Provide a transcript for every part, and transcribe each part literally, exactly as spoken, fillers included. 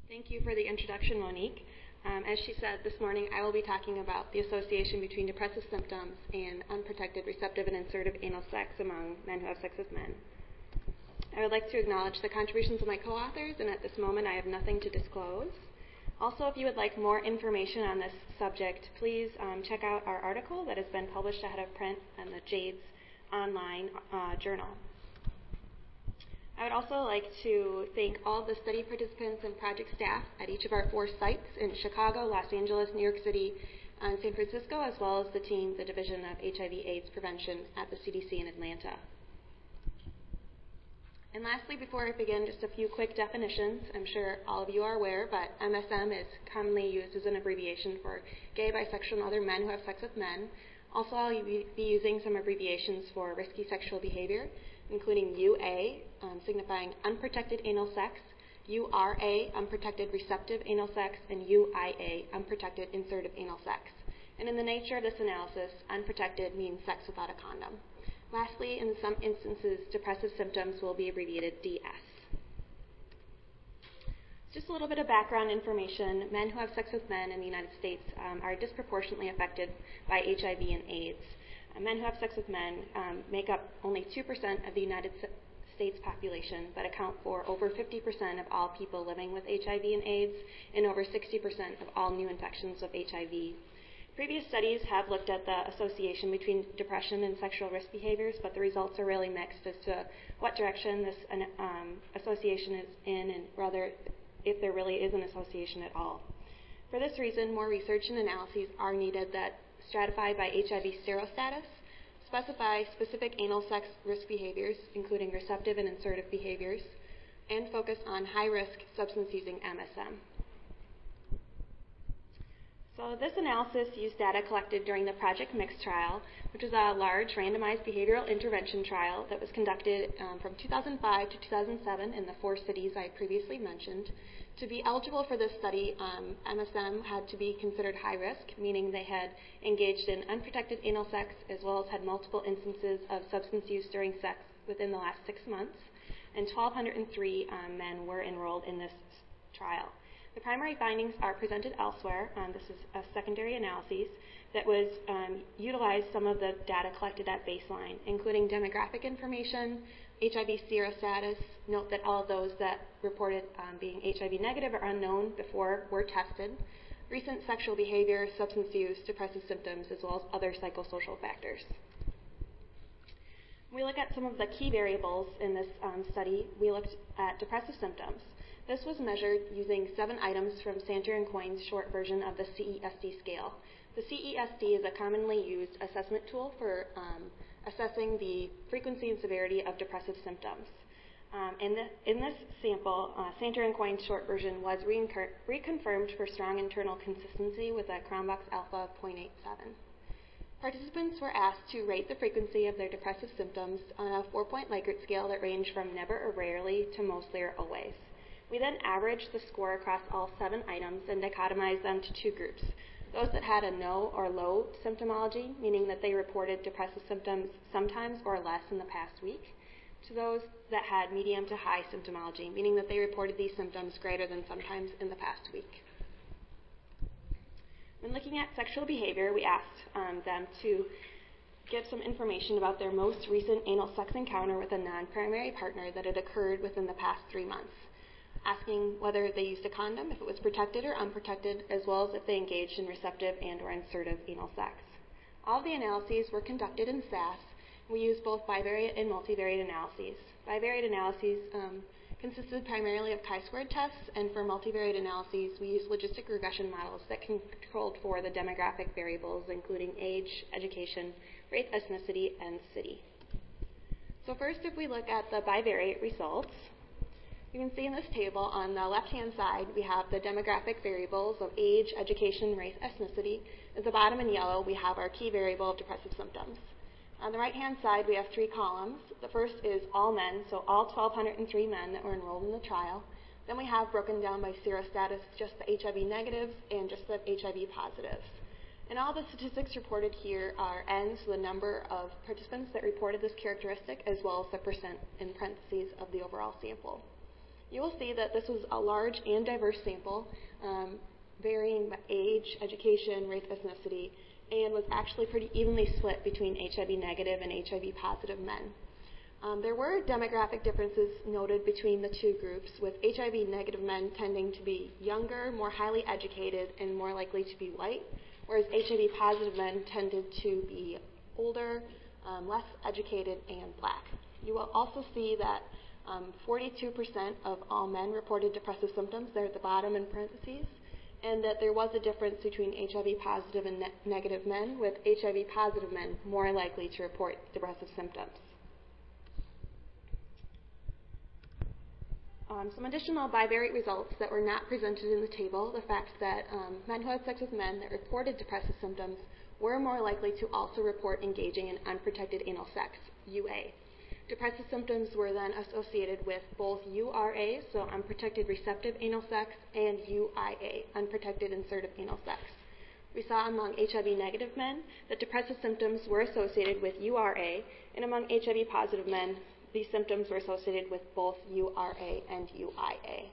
Thank you for the introduction, Monique. Um, as she said, this morning I will be talking about the association between depressive symptoms and unprotected receptive and insertive anal sex among men who have sex with men. I would like to acknowledge the contributions of my co-authors, and at this moment I have nothing to disclose. Also, if you would like more information on this subject, please um, check out our article that has been published ahead of print in the JADES online uh, journal. I would also like to thank all the study participants and project staff at each of our four sites in Chicago, Los Angeles, New York City, and San Francisco, as well as the team, the Division of H I V AIDS Prevention at the C D C in Atlanta. And lastly, before I begin, just a few quick definitions. I'm sure all of you are aware, but M S M is commonly used as an abbreviation for gay, bisexual, and other men who have sex with men. Also, I'll be using some abbreviations for risky sexual behavior, including U A, um, signifying unprotected anal sex, U R A, unprotected receptive anal sex, and U I A, unprotected insertive anal sex. And in the nature of this analysis, unprotected means sex without a condom. Lastly, in some instances, depressive symptoms will be abbreviated D S. Just a little bit of background information. Men who have sex with men in the United States um, are disproportionately affected by H I V and AIDS. Uh, men who have sex with men um, make up only two percent of the United States population, but account for over fifty percent of all people living with H I V and AIDS, and over sixty percent of all new infections of H I V. Previous studies have looked at the association between depression and sexual risk behaviors, but the results are really mixed as to what direction this um, association is in, and whether if there really is an association at all. For this reason, more research and analyses are needed that stratify by H I V serostatus, specify specific anal sex risk behaviors, including receptive and insertive behaviors, and focus on high-risk substance-using M S M. So this analysis used data collected during the Project Mix trial, which is a large randomized behavioral intervention trial that was conducted um, from two thousand five to two thousand seven in the four cities I previously mentioned. To be eligible for this study, um, M S M had to be considered high risk, meaning they had engaged in unprotected anal sex as well as had multiple instances of substance use during sex within the last six months, and one thousand two hundred three um, men were enrolled in this trial. The primary findings are presented elsewhere. Um, this is a secondary analysis that was um, utilized some of the data collected at baseline, including demographic information, H I V serostatus. Note that all of those that reported um, being H I V negative or unknown before were tested, recent sexual behavior, substance use, depressive symptoms, as well as other psychosocial factors. We look at some of the key variables in this um, study. We looked at depressive symptoms. This was measured using seven items from Santer and Coyne's short version of the C E S D scale. The C E S D is a commonly used assessment tool for um, assessing the frequency and severity of depressive symptoms. Um, in, the, in this sample, uh, Santer and Coyne's short version was reconfirmed for strong internal consistency with a Cronbach's alpha of zero point eight seven. Participants were asked to rate the frequency of their depressive symptoms on a four-point Likert scale that ranged from never or rarely to mostly or always. We then averaged the score across all seven items and dichotomized them to two groups. Those that had a no or low symptomology, meaning that they reported depressive symptoms sometimes or less in the past week, to those that had medium to high symptomology, meaning that they reported these symptoms greater than sometimes in the past week. When looking at sexual behavior, we asked um, them to give some information about their most recent anal sex encounter with a non-primary partner that had occurred within the past three months. Asking whether they used a condom, if it was protected or unprotected, as well as if they engaged in receptive and or insertive anal sex. All of the analyses were conducted in S A S. We used both bivariate and multivariate analyses. Bivariate analyses um, consisted primarily of chi-squared tests, and for multivariate analyses, we used logistic regression models that controlled for the demographic variables, including age, education, race, ethnicity, and city. So first, if we look at the bivariate results, you can see in this table on the left-hand side we have the demographic variables of age, education, race, ethnicity. At the bottom in yellow we have our key variable of depressive symptoms. On the right-hand side we have three columns. The first is all men, so all one thousand two hundred three men that were enrolled in the trial. Then we have broken down by serostatus just the H I V negatives and just the H I V positives. And all the statistics reported here are N, so the number of participants that reported this characteristic, as well as the percent in parentheses of the overall sample. You will see that this was a large and diverse sample, um, varying by age, education, race, ethnicity, and was actually pretty evenly split between H I V negative and H I V positive men. Um, there were demographic differences noted between the two groups, with H I V negative men tending to be younger, more highly educated, and more likely to be white, whereas H I V positive men tended to be older, um, less educated, and black. You will also see that um, forty-two percent of all men reported depressive symptoms, there at the bottom in parentheses, and that there was a difference between H I V positive and ne- negative men, with H I V positive men more likely to report depressive symptoms. Um, some additional bivariate results that were not presented in the table, the fact that um, men who had sex with men that reported depressive symptoms were more likely to also report engaging in unprotected anal sex, U A. Depressive symptoms were then associated with both U R A, so unprotected receptive anal sex, and U I A, unprotected insertive anal sex. We saw among H I V negative men that depressive symptoms were associated with U R A, and among H I V positive men, these symptoms were associated with both U R A and U I A.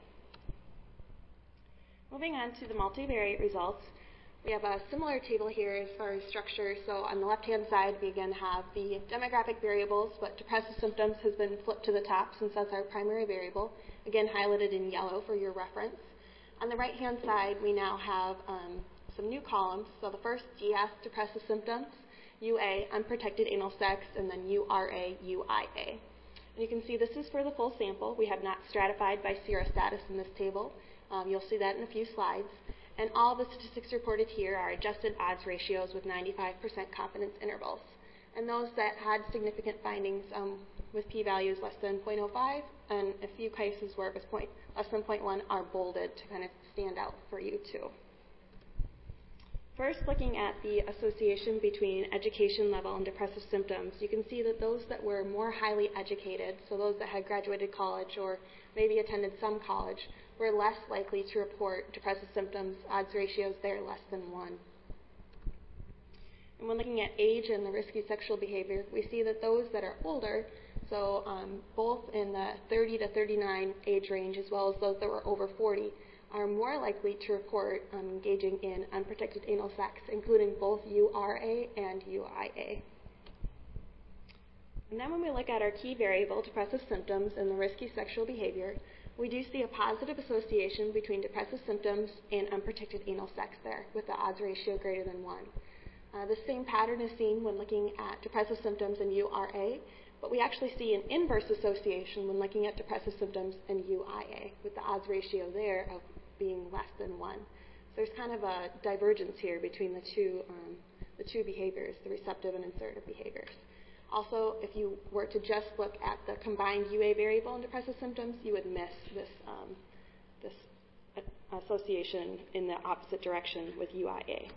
Moving on to the multivariate results, we have a similar table here as far as structure. So on the left-hand side, we again have the demographic variables, but depressive symptoms has been flipped to the top since that's our primary variable, again highlighted in yellow for your reference. On the right-hand side, we now have um, some new columns. So the first, G S, depressive symptoms, U A, unprotected anal sex, and then U R A, U I A. And you can see this is for the full sample. We have not stratified by serostatus in this table. Um, you'll see that in a few slides. And all the statistics reported here are adjusted odds ratios with ninety-five percent confidence intervals. And those that had significant findings um, with p-values less than zero point zero five, and a few cases where it was point, less than zero point one are bolded to kind of stand out for you too. First, looking at the association between education level and depressive symptoms, you can see that those that were more highly educated, so those that had graduated college or maybe attended some college, were less likely to report depressive symptoms, odds ratios there less than one. And when looking at age and the risky sexual behavior, we see that those that are older, so um, both in the thirty to thirty-nine age range as well as those that were over forty, are more likely to report um, engaging in unprotected anal sex, including both U R A and U I A. And then when we look at our key variable, depressive symptoms, and the risky sexual behavior, we do see a positive association between depressive symptoms and unprotected anal sex there, with the odds ratio greater than one. Uh, the same pattern is seen when looking at depressive symptoms and U R A, but we actually see an inverse association when looking at depressive symptoms and U I A, with the odds ratio there of being less than one. So there's kind of a divergence here between the two, um, the two behaviors, the receptive and insertive behaviors. Also, if you were to just look at the combined U A variable and depressive symptoms, you would miss this, um, this uh, association in the opposite direction with U I A.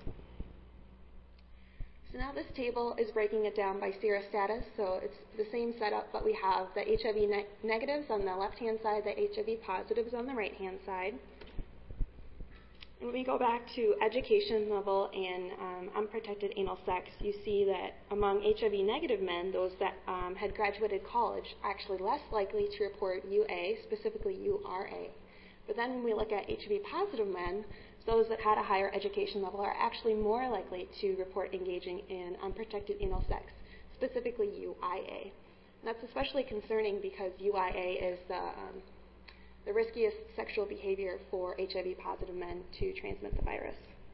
So now this table is breaking it down by serostatus, so it's the same setup, but we have the H I V ne- negatives on the left-hand side, the H I V positives on the right-hand side. And when we go back to education level and um, unprotected anal sex, you see that among H I V negative men, those that um, had graduated college are actually less likely to report U A, specifically U R A. But then when we look at H I V positive men, those that had a higher education level are actually more likely to report engaging in unprotected anal sex, specifically U I A. And that's especially concerning because U I A is the um, the riskiest sexual behavior for H I V positive men to transmit the virus.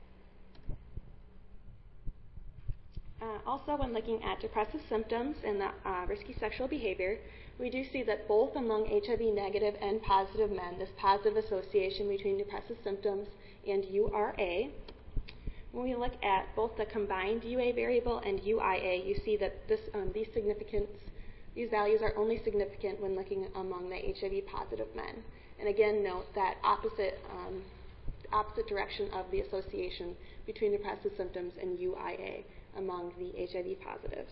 Uh, also, when looking at depressive symptoms and the uh, risky sexual behavior, we do see that both among H I V negative and positive men, this positive association between depressive symptoms and U R A. When we look at both the combined U A variable and U I A, you see that this, um, these significance, these values are only significant when looking among the H I V positive men. And again, note that opposite, um, opposite direction of the association between depressive symptoms and U I A among the H I V positives.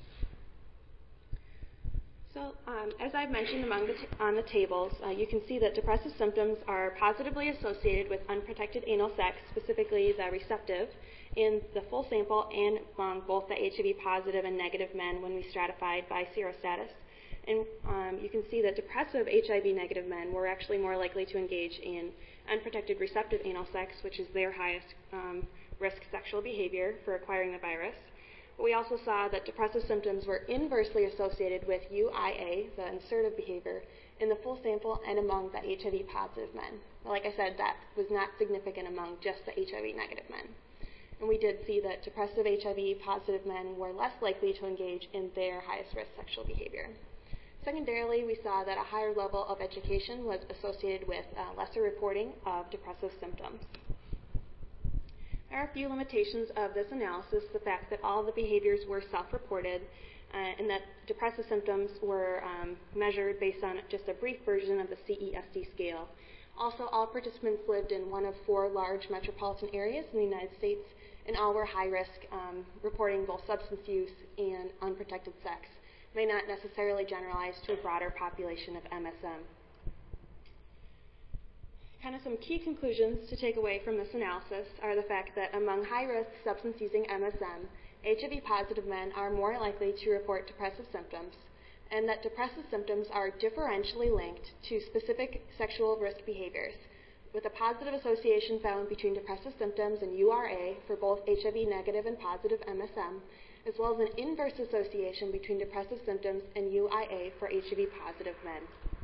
So, um, as I've mentioned among the t- on the tables, uh, you can see that depressive symptoms are positively associated with unprotected anal sex, specifically the receptive, in the full sample and among both the H I V positive and negative men when we stratified by serostatus. And um, you can see that depressive H I V negative men were actually more likely to engage in unprotected receptive anal sex, which is their highest um, risk sexual behavior for acquiring the virus. But we also saw that depressive symptoms were inversely associated with U I A, the insertive behavior, in the full sample and among the H I V positive men. But like I said, that was not significant among just the H I V negative men. And we did see that depressive H I V positive men were less likely to engage in their highest risk sexual behavior. Secondarily, we saw that a higher level of education was associated with uh, lesser reporting of depressive symptoms. There are a few limitations of this analysis, the fact that all the behaviors were self-reported uh, and that depressive symptoms were um, measured based on just a brief version of the C E S D scale. Also, all participants lived in one of four large metropolitan areas in the United States, and all were high risk, um, reporting both substance use and unprotected sex. May not necessarily generalize to a broader population of M S M. Kind of some key conclusions to take away from this analysis are the fact that among high-risk substance-using M S M, H I V-positive men are more likely to report depressive symptoms, and that depressive symptoms are differentially linked to specific sexual risk behaviors, with a positive association found between depressive symptoms and U R A for both H I V-negative and positive M S M, as well as an inverse association between depressive symptoms and U I A for H I V-positive men.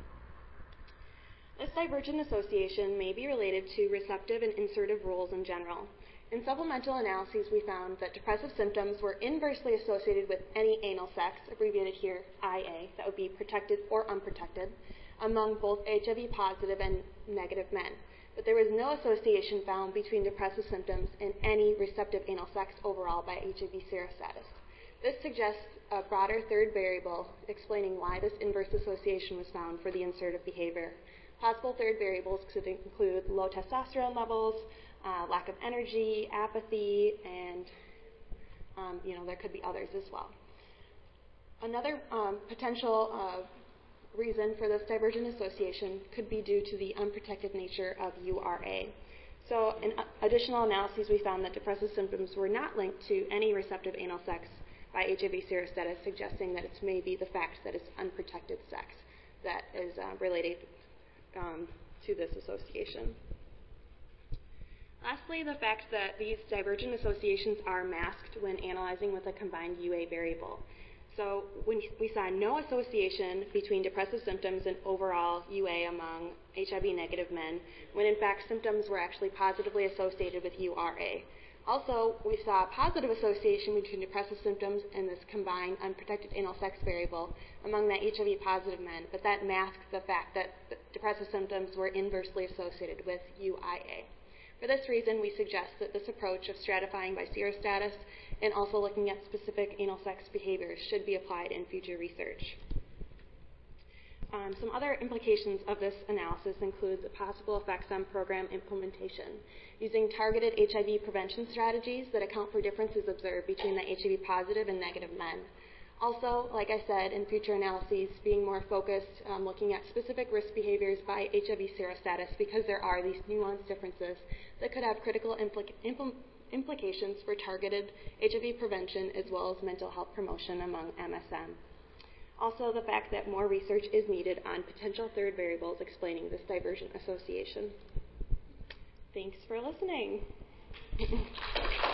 This divergent association may be related to receptive and insertive rules in general. In supplemental analyses, we found that depressive symptoms were inversely associated with any anal sex, abbreviated here I A, that would be protected or unprotected, among both H I V-positive and negative men. But there was no association found between depressive symptoms and any receptive anal sex overall by H I V serostatus. This suggests a broader third variable explaining why this inverse association was found for the insertive behavior. Possible third variables could include low testosterone levels, uh, lack of energy, apathy, and um, you know, there could be others as well. Another um, potential uh, reason for this divergent association could be due to the unprotected nature of U R A. So in additional analyses, we found that depressive symptoms were not linked to any receptive anal sex by H I V serostatus, suggesting that it's maybe the fact that it's unprotected sex that is uh, related um, to this association. Lastly, the fact that these divergent associations are masked when analyzing with a combined U A variable. So when we saw no association between depressive symptoms and overall U A among H I V-negative men, when in fact symptoms were actually positively associated with U R A. Also, we saw a positive association between depressive symptoms and this combined unprotected anal sex variable among the H I V-positive men, but that masked the fact that the depressive symptoms were inversely associated with U I A. For this reason, we suggest that this approach of stratifying by serostatus and also looking at specific anal sex behaviors should be applied in future research. Um, some other implications of this analysis include the possible effects on program implementation, using targeted H I V prevention strategies that account for differences observed between the H I V-positive and negative men. Also, like I said, in future analyses, being more focused, um, looking at specific risk behaviors by H I V serostatus, because there are these nuanced differences that could have critical impl- impl- implications for targeted H I V prevention as well as mental health promotion among M S M. Also, the fact that more research is needed on potential third variables explaining this divergent association. Thanks for listening.